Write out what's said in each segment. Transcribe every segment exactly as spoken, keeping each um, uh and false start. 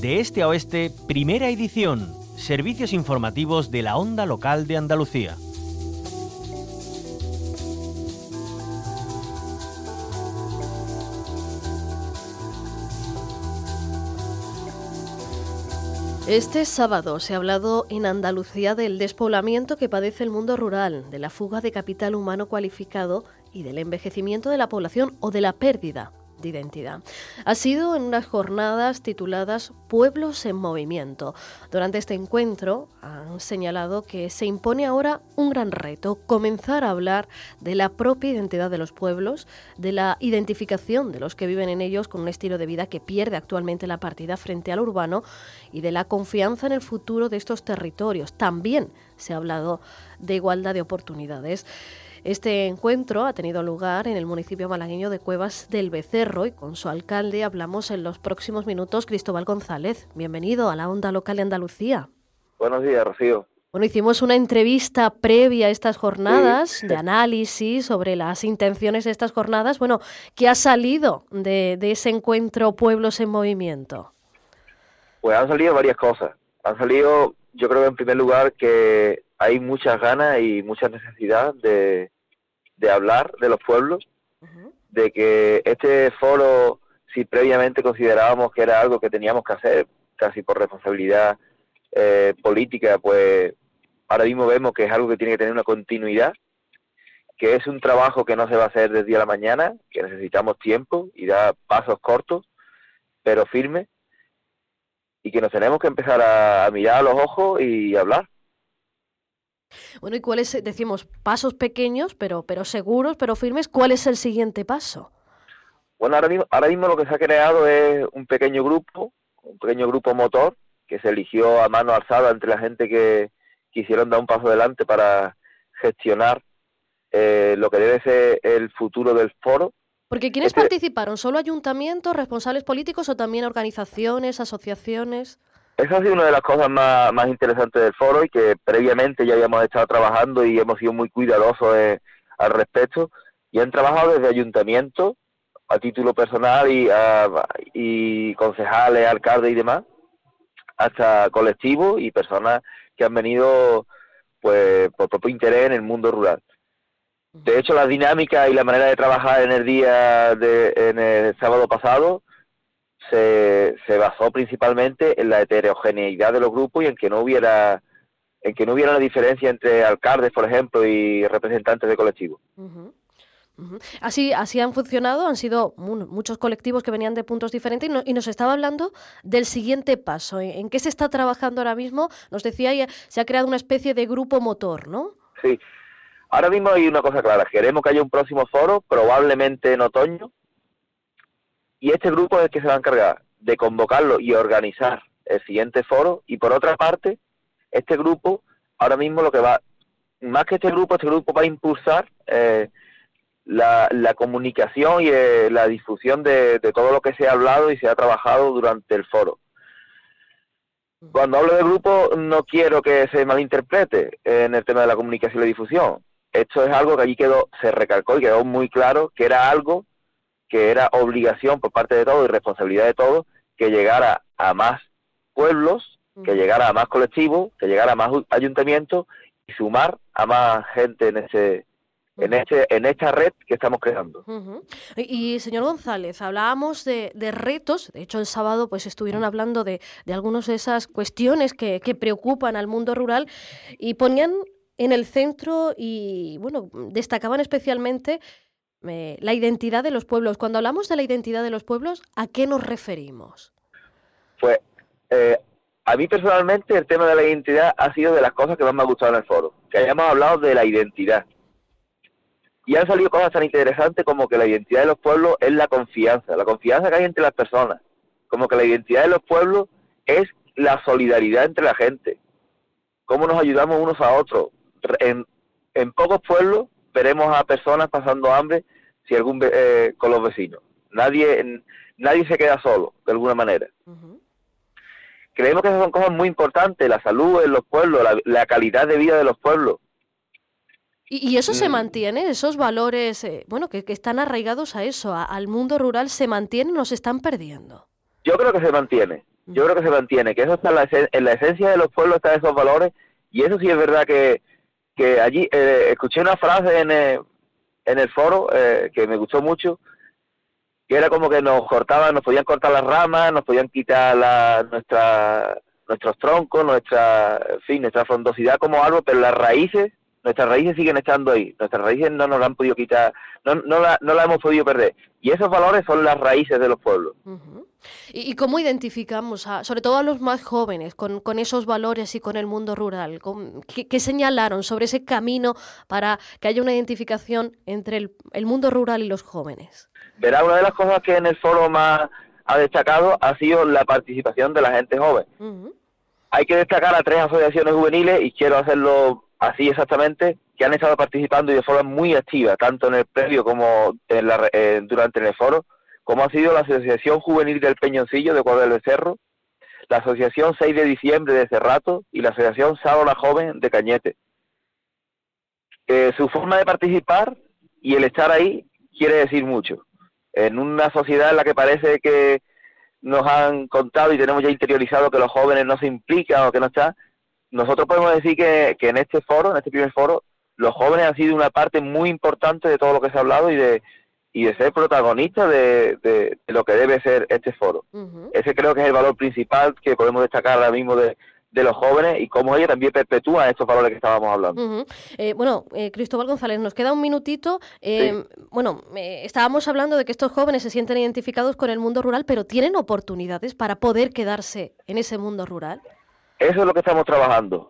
De este a oeste, primera edición. Servicios informativos de la Onda Local de Andalucía. Este sábado se ha hablado en Andalucía del despoblamiento que padece el mundo rural, de la fuga de capital humano cualificado y del envejecimiento de la población o de la pérdida de identidad. Ha sido en unas jornadas tituladas Pueblos en Movimiento. Durante este encuentro han señalado que se impone ahora un gran reto, comenzar a hablar de la propia identidad de los pueblos, de la identificación de los que viven en ellos con un estilo de vida que pierde actualmente la partida frente al urbano y de la confianza en el futuro de estos territorios. También se ha hablado de igualdad de oportunidades. Este encuentro ha tenido lugar en el municipio malagueño de Cuevas del Becerro y con su alcalde hablamos en los próximos minutos. Cristóbal González, bienvenido a la Onda Local de Andalucía. Buenos días, Rocío. Bueno, hicimos una entrevista previa a estas jornadas sí. de análisis sobre las intenciones de estas jornadas. Bueno, ¿qué ha salido de, de ese encuentro Pueblos en Movimiento? Pues han salido varias cosas. Han salido, yo creo que en primer lugar que hay muchas ganas y mucha necesidad de... de hablar de los pueblos, uh-huh. de que este foro, si previamente considerábamos que era algo que teníamos que hacer, casi por responsabilidad eh, política, pues ahora mismo vemos que es algo que tiene que tener una continuidad, que es un trabajo que no se va a hacer del día a la mañana, que necesitamos tiempo y da pasos cortos, pero firmes, y que nos tenemos que empezar a, a mirar a los ojos y hablar. Bueno, ¿y cuáles, decimos, pasos pequeños, pero pero seguros, pero firmes? ¿Cuál es el siguiente paso? Bueno, ahora mismo, ahora mismo lo que se ha creado es un pequeño grupo, un pequeño grupo motor, que se eligió a mano alzada entre la gente que quisieron dar un paso adelante para gestionar eh, lo que debe ser el futuro del foro. Porque ¿quiénes este... participaron? ¿Solo ayuntamientos, responsables políticos o también organizaciones, asociaciones? Esa ha sido una de las cosas más, más interesantes del foro y que previamente ya habíamos estado trabajando y hemos sido muy cuidadosos eh, al respecto. Y han trabajado desde ayuntamientos, a título personal y, a, y concejales, alcaldes y demás, hasta colectivos y personas que han venido pues por propio interés en el mundo rural. De hecho, la dinámica y la manera de trabajar en el día de en el sábado pasado Se, se basó principalmente en la heterogeneidad de los grupos y en que no hubiera en que no hubiera una diferencia entre alcaldes, por ejemplo, y representantes de colectivos. Uh-huh. Uh-huh. Así así han funcionado, han sido muchos colectivos que venían de puntos diferentes y, no, y nos estaba hablando del siguiente paso. ¿En, en qué se está trabajando ahora mismo? Nos decía, ya, se ha creado una especie de grupo motor, ¿no? Sí. Ahora mismo hay una cosa clara. Queremos que haya un próximo foro, probablemente en otoño, y este grupo es el que se va a encargar de convocarlo y organizar el siguiente foro. Y por otra parte, este grupo, ahora mismo lo que va, más que este grupo, este grupo va a impulsar eh, la, la comunicación y eh, la difusión de, de todo lo que se ha hablado y se ha trabajado durante el foro. Cuando hablo de grupo, no quiero que se malinterprete en el tema de la comunicación y la difusión. Esto es algo que allí quedó, se recalcó y quedó muy claro que era algo que era obligación por parte de todos y responsabilidad de todos que llegara a más pueblos, que llegara a más colectivos, que llegara a más ayuntamientos y sumar a más gente en ese en este en esta red que estamos creando. Uh-huh. Y, y señor González, hablábamos de, de retos. De hecho, el sábado pues estuvieron hablando de, de algunas de esas cuestiones que, que preocupan al mundo rural y ponían en el centro y bueno destacaban especialmente Eh, la identidad de los pueblos. Cuando hablamos de la identidad de los pueblos, ¿a qué nos referimos? Pues eh, a mí personalmente el tema de la identidad ha sido de las cosas que más me ha gustado en el foro, que hayamos hablado de la identidad. Y han salido cosas tan interesantes como que la identidad de los pueblos es la confianza, la confianza que hay entre las personas, como que la identidad de los pueblos es la solidaridad entre la gente, cómo nos ayudamos unos a otros. En, en pocos pueblos veremos a personas pasando hambre si algún eh, con los vecinos. Nadie nadie se queda solo, de alguna manera. Uh-huh. Creemos que esas son cosas muy importantes, la salud en los pueblos, la, la calidad de vida de los pueblos. ¿Y, y eso mm. se mantiene? ¿Esos valores eh, bueno que, que están arraigados a eso, a, al mundo rural, se mantienen o se están perdiendo? Yo creo que se mantiene. yo creo que se mantiene, que eso está en la, en la esencia de los pueblos, están esos valores, y eso sí es verdad que, que allí, eh, escuché una frase en el, en el foro, eh, que me gustó mucho, que era como que nos cortaban, nos podían cortar las ramas, nos podían quitar la, nuestra, nuestros troncos, nuestra, en fin, nuestra frondosidad como árbol, pero las raíces, nuestras raíces siguen estando ahí, nuestras raíces no nos las han podido quitar, no, no, la, no las hemos podido perder, y esos valores son las raíces de los pueblos. Uh-huh. ¿Y, ¿Y cómo identificamos, a, sobre todo a los más jóvenes, con, con esos valores y con el mundo rural? ¿Con, qué, ¿Qué señalaron sobre ese camino para que haya una identificación entre el, el mundo rural y los jóvenes? Verá, una de las cosas que en el foro más ha destacado ha sido la participación de la gente joven. Uh-huh. Hay que destacar a tres asociaciones juveniles, y quiero hacerlo así exactamente, que han estado participando y de forma muy activa, tanto en el previo como en la, eh, durante el foro, como ha sido la Asociación Juvenil del Peñoncillo de Cuadra del Cerro, la Asociación seis de diciembre de Cerrato y la Asociación Sábado la Joven de Cañete. Eh, su forma de participar y el estar ahí quiere decir mucho. En una sociedad en la que parece que nos han contado y tenemos ya interiorizado que los jóvenes no se implican o que no están, nosotros podemos decir que, que en este foro, en este primer foro, los jóvenes han sido una parte muy importante de todo lo que se ha hablado y de y de ser protagonistas de, de, de lo que debe ser este foro. Uh-huh. Ese creo que es el valor principal que podemos destacar ahora mismo de, de los jóvenes y cómo ellos también perpetúan estos valores que estábamos hablando. Uh-huh. Eh, bueno, eh, Cristóbal González, nos queda un minutito. Eh, sí. Bueno, eh, estábamos hablando de que estos jóvenes se sienten identificados con el mundo rural, pero ¿tienen oportunidades para poder quedarse en ese mundo rural? Eso es lo que estamos trabajando.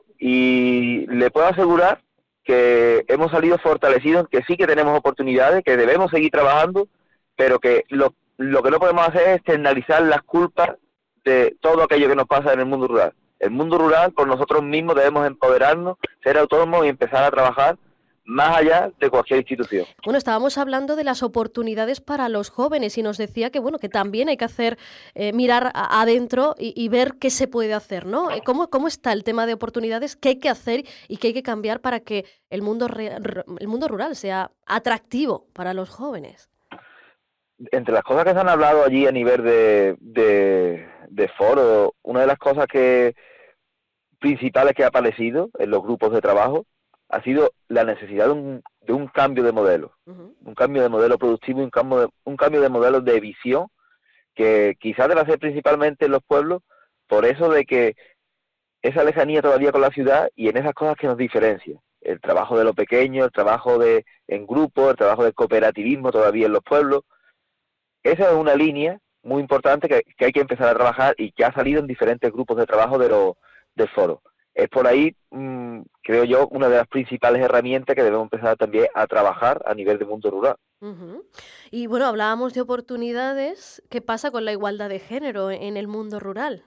Y le puedo asegurar que hemos salido fortalecidos, que sí que tenemos oportunidades, que debemos seguir trabajando, pero que lo, lo que no podemos hacer es externalizar las culpas de todo aquello que nos pasa en el mundo rural. El mundo rural, por nosotros mismos, debemos empoderarnos, ser autónomos y empezar a trabajar más allá de cualquier institución. Bueno, estábamos hablando de las oportunidades para los jóvenes y nos decía que bueno que también hay que hacer eh, mirar a, adentro y, y ver qué se puede hacer, ¿no? ¿Cómo, ¿Cómo está el tema de oportunidades? ¿Qué hay que hacer y qué hay que cambiar para que el mundo, re, el mundo rural sea atractivo para los jóvenes? Entre las cosas que se han hablado allí a nivel de, de, de foro, una de las cosas que principales que ha aparecido en los grupos de trabajo ha sido la necesidad de un, de un cambio de modelo, uh-huh. un cambio de modelo productivo y un cambio de, un cambio de modelo de visión que quizás debe hacer principalmente en los pueblos, por eso de que esa lejanía todavía con la ciudad y en esas cosas que nos diferencian, el trabajo de lo pequeño, el trabajo de en grupo, el trabajo del cooperativismo todavía en los pueblos. Esa es una línea muy importante que, que hay que empezar a trabajar y que ha salido en diferentes grupos de trabajo de lo, del foro. Es por ahí, mmm, creo yo, una de las principales herramientas que debemos empezar también a trabajar a nivel de mundo rural. Uh-huh. Y bueno, hablábamos de oportunidades. ¿Qué pasa con la igualdad de género en el mundo rural?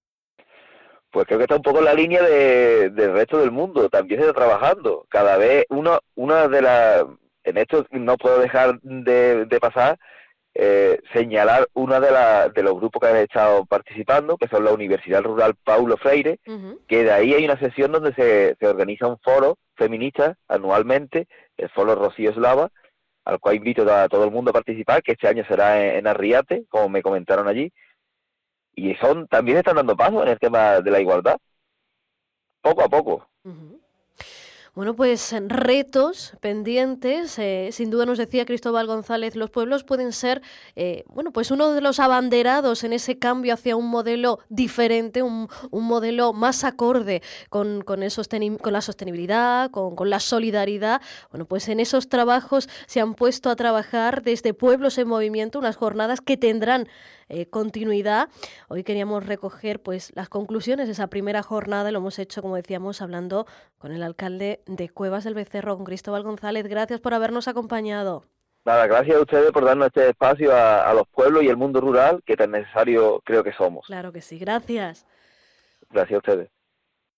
Pues creo que está un poco en la línea de, del resto del mundo. También se está trabajando. Cada vez, uno, una de las... En esto no puedo dejar de, de pasar... Eh, señalar uno de, la, de los grupos que han estado participando, que son la Universidad Rural Paulo Freire, uh-huh. que de ahí hay una sesión donde se, se organiza un foro feminista anualmente, el foro Rocío Eslava, al cual invito a todo el mundo a participar, que este año será en, en Arriate, como me comentaron allí, y son también están dando pasos en el tema de la igualdad, poco a poco. Uh-huh. Bueno, pues retos pendientes, eh, sin duda nos decía Cristóbal González, los pueblos pueden ser, eh, bueno, pues uno de los abanderados en ese cambio hacia un modelo diferente, un, un modelo más acorde con, con, el sostenim- con la sostenibilidad, con, con la solidaridad. Bueno, pues en esos trabajos se han puesto a trabajar desde Pueblos en Movimiento, unas jornadas que tendrán Eh, continuidad. Hoy queríamos recoger pues las conclusiones de esa primera jornada y lo hemos hecho, como decíamos, hablando con el alcalde de Cuevas del Becerro, con Cristóbal González. Gracias por habernos acompañado. Nada, gracias a ustedes por darnos este espacio a, a los pueblos y el mundo rural que tan necesario creo que somos. Claro que sí, gracias. Gracias a ustedes.